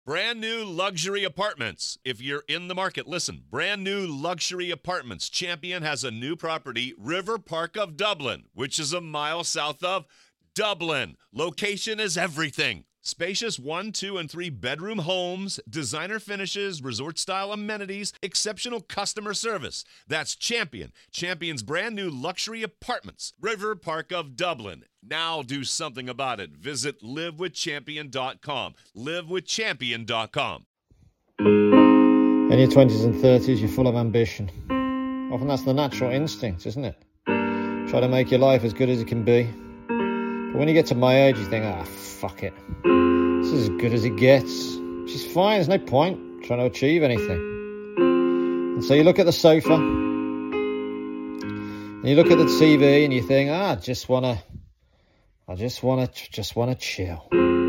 Brand new luxury apartments. If you're in the market, listen. Brand new luxury apartments. Champion has a new property, River Park of Dublin, which is a mile south of Dublin. Location is everything. Spacious 1, 2, and 3 bedroom homes, designer finishes, resort-style amenities, exceptional customer service. That's Champion. Champion's brand new luxury apartments, River Park of Dublin. Now do something about it. Visit livewithchampion.com. Livewithchampion.com. In your 20s and 30s, you're full of ambition. Often that's the natural instinct, isn't it? Try to make your life as good as it can be. But when you get to my age, you think, fuck it. This is as good as it gets. Which is fine, there's no point trying to achieve anything. And so you look at the sofa, and you look at the TV, and you think, I just wanna chill.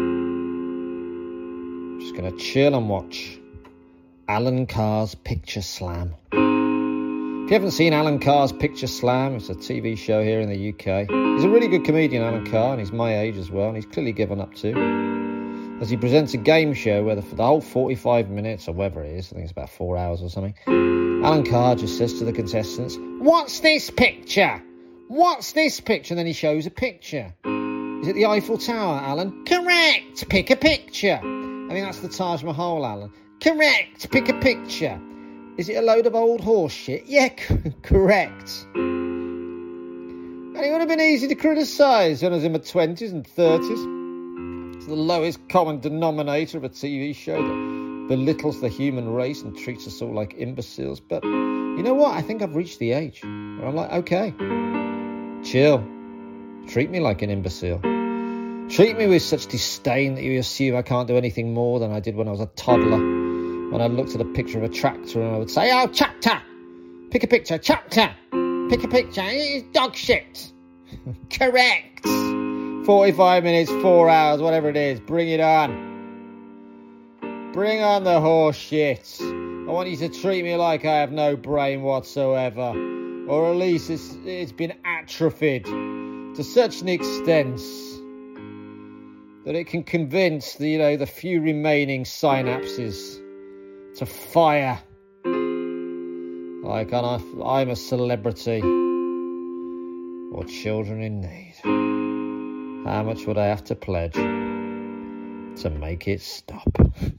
Just gonna chill and watch Alan Carr's Picture Slam. If you haven't seen Alan Carr's Picture Slam, it's a TV show here in the UK. He's a really good comedian, Alan Carr, and he's my age as well, and he's clearly given up too. As he presents a game show where for the whole 45 minutes, or whatever it is, I think it's about 4 hours or something, Alan Carr just says to the contestants, "What's this picture? What's this picture?" And then he shows a picture. Is it the Eiffel Tower, Alan? Correct! Pick a picture. I think that's the Taj Mahal, Alan. Correct! Pick a picture. Is it a load of old horse shit? Yeah, correct. And it would have been easy to criticise when I was in my 20s and 30s. It's the lowest common denominator of a TV show that belittles the human race and treats us all like imbeciles. But you know what? I think I've reached the age where I'm like, okay, chill. Treat me like an imbecile. Treat me with such disdain that you assume I can't do anything more than I did when I was a toddler. When I looked at a picture of a tractor and I would say, "Oh, tractor! Pick a picture, tractor! Pick a picture, it's dog shit!" Correct! 45 minutes, 4 hours, whatever it is, bring it on. Bring on the horse shit. I want you to treat me like I have no brain whatsoever. Or at least it's been atrophied to such an extent that it can convince the few remaining synapses to fire like I'm a celebrity or children in need. How much would I have to pledge to make it stop?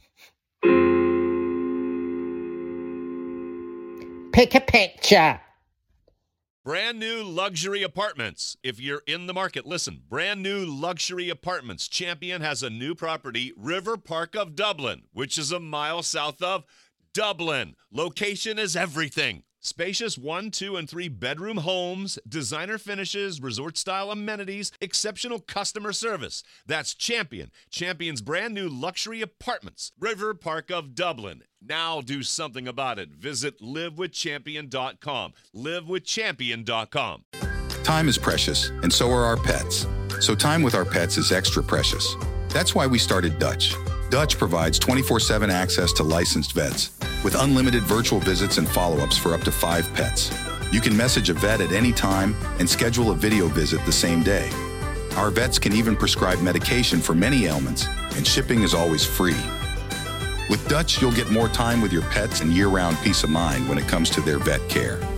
Pick a picture. Brand new luxury apartments. If you're in the market, listen. Brand new luxury apartments. Champion has a new property, River Park of Dublin, which is a mile south of Dublin. Location is everything. Spacious 1, 2, and 3 bedroom homes, designer finishes, resort-style amenities, exceptional customer service. That's Champion. Champion's brand new luxury apartments, River Park of Dublin. Now do something about it. Visit livewithchampion.com. Livewithchampion.com. Time is precious, and so are our pets. So time with our pets is extra precious. That's why we started Dutch. Dutch provides 24/7 access to licensed vets with unlimited virtual visits and follow-ups for up to 5 pets. You can message a vet at any time and schedule a video visit the same day. Our vets can even prescribe medication for many ailments, and shipping is always free. With Dutch, you'll get more time with your pets and year-round peace of mind when it comes to their vet care.